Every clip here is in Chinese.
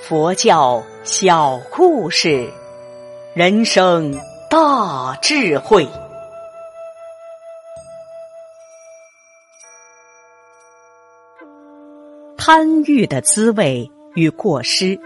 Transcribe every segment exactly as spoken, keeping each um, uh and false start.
佛教小故事，人生大智慧。贪欲的滋味与过失。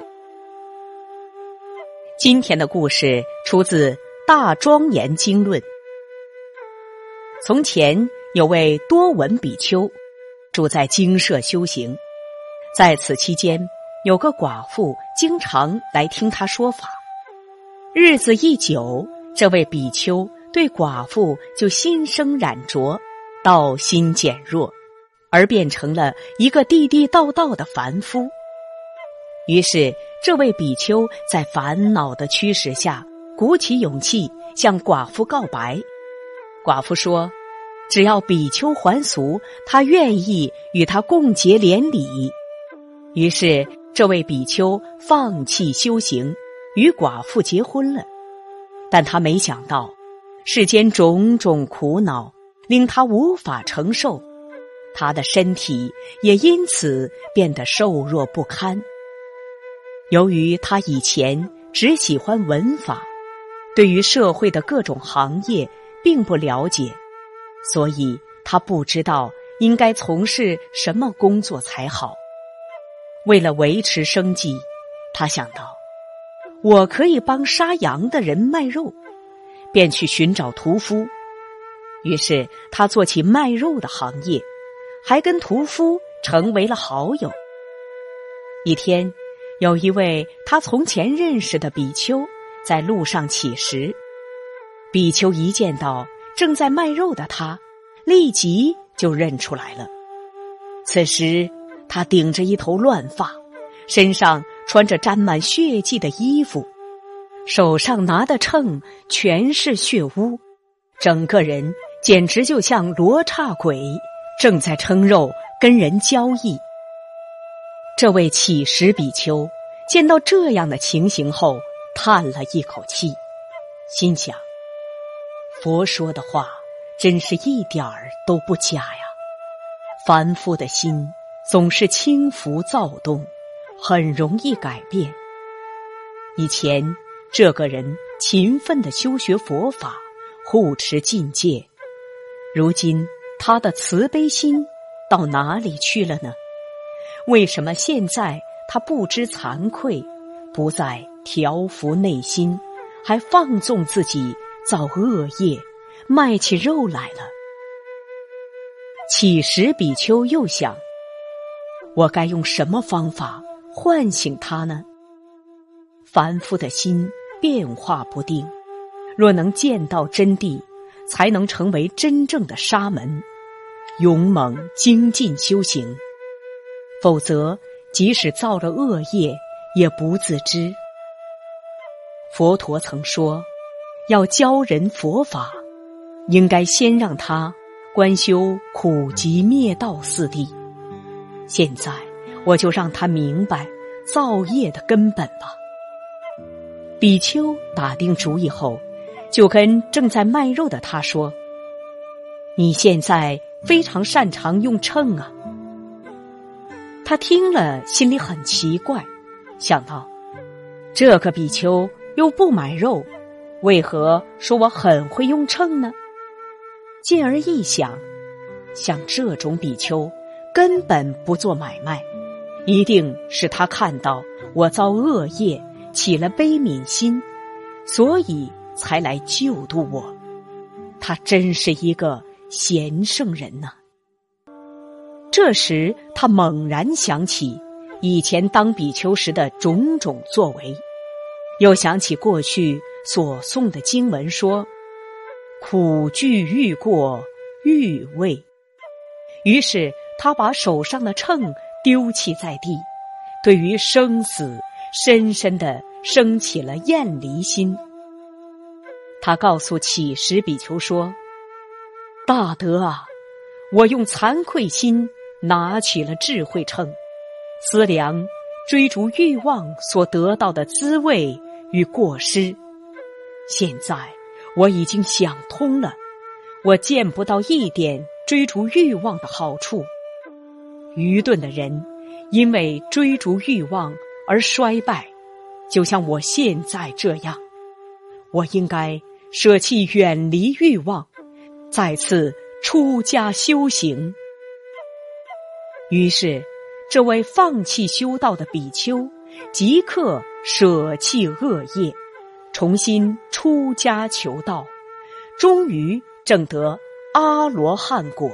今天的故事出自《大庄严经论》。从前有位多闻比丘，住在精舍修行。在此期间，有个寡妇经常来听他说法。日子一久，这位比丘对寡妇就心生染着，道心减弱，而变成了一个地地道道的凡夫。于是这位比丘在烦恼的驱使下，鼓起勇气向寡妇告白。寡妇说，只要比丘还俗，他愿意与他共结连理。于是这位比丘放弃修行，与寡妇结婚了。但他没想到，世间种种苦恼令他无法承受，他的身体也因此变得瘦弱不堪。由于他以前只喜欢闻法，对于社会的各种行业并不了解，所以他不知道应该从事什么工作才好。为了维持生计，他想到我可以帮杀羊的人卖肉，便去寻找屠夫。于是他做起卖肉的行业，还跟屠夫成为了好友。一天，有一位他从前认识的比丘在路上乞食。比丘一见到正在卖肉的他，立即就认出来了。此时他顶着一头乱发，身上穿着沾满血迹的衣服，手上拿的秤全是血污，整个人简直就像罗刹鬼，正在称肉跟人交易。这位乞食比丘见到这样的情形后，叹了一口气，心想，佛说的话真是一点儿都不假呀。凡夫的心总是轻浮躁动，很容易改变。以前这个人勤奋地修学佛法，护持禁戒，如今他的慈悲心到哪里去了呢？为什么现在他不知惭愧，不再调伏内心，还放纵自己造恶业，卖起肉来了？乞食比丘又想，我该用什么方法唤醒他呢？凡夫的心变化不定，若能见到真谛，才能成为真正的沙门，勇猛精进修行。否则即使造了恶业，也不自知。佛陀曾说，要教人佛法，应该先让他观修苦集灭道四谛。现在我就让他明白造业的根本吧。比丘打定主意后，就跟正在卖肉的他说，你现在非常擅长用秤啊。他听了心里很奇怪，想到这个比丘又不买肉，为何说我很会用秤呢？进而一想，像这种比丘根本不做买卖，一定是他看到我造恶业，起了悲悯心，所以才来救度我。他真是一个贤圣人呐。这时他猛然想起以前当比丘时的种种作为，又想起过去所诵的经文说，苦惧欲过，欲畏。于是他把手上的秤丢弃在地，对于生死深深地升起了厌离心。他告诉乞食比丘说，大德啊，我用惭愧心拿起了智慧秤，思量追逐欲望所得到的滋味与过失。现在我已经想通了，我见不到一点追逐欲望的好处。愚钝的人因为追逐欲望而衰败，就像我现在这样。我应该舍弃远离欲望，再次出家修行。于是这位放弃修道的比丘即刻舍弃恶业，重新出家求道，终于证得阿罗汉果。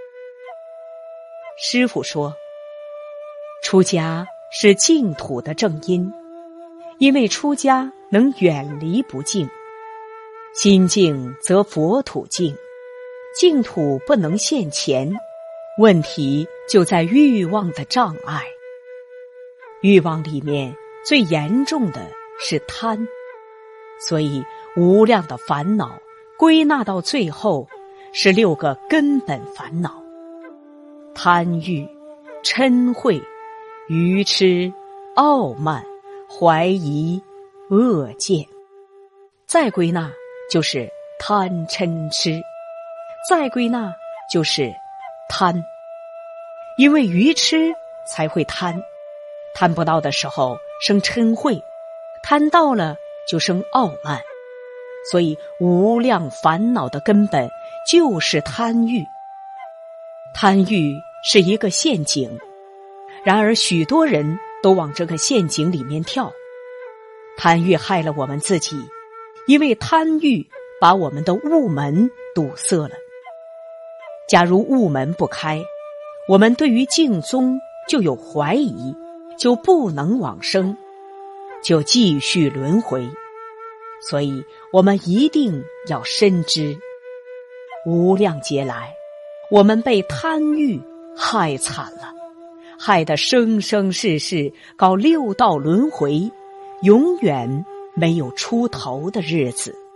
师父说，出家是净土的正因，因为出家能远离不净，心净则佛土净，净土不能现前，问题就在欲望的障碍。欲望里面最严重的是贪，所以无量的烦恼归纳到最后是六个根本烦恼：贪欲、嗔恚、愚痴、傲慢、怀疑、恶见。再归纳就是贪嗔痴，再归纳就是贪。因为愚痴才会贪，贪不到的时候生嗔恚，贪到了就生傲慢，所以无量烦恼的根本就是贪欲。贪欲是一个陷阱，然而许多人都往这个陷阱里面跳。贪欲害了我们自己，因为贪欲把我们的悟门堵塞了。假如悟门不开，我们对于净宗就有怀疑，就不能往生，就继续轮回。所以我们一定要深知，无量劫来我们被贪欲害惨了，害得生生世世搞六道轮回，永远没有出头的日子。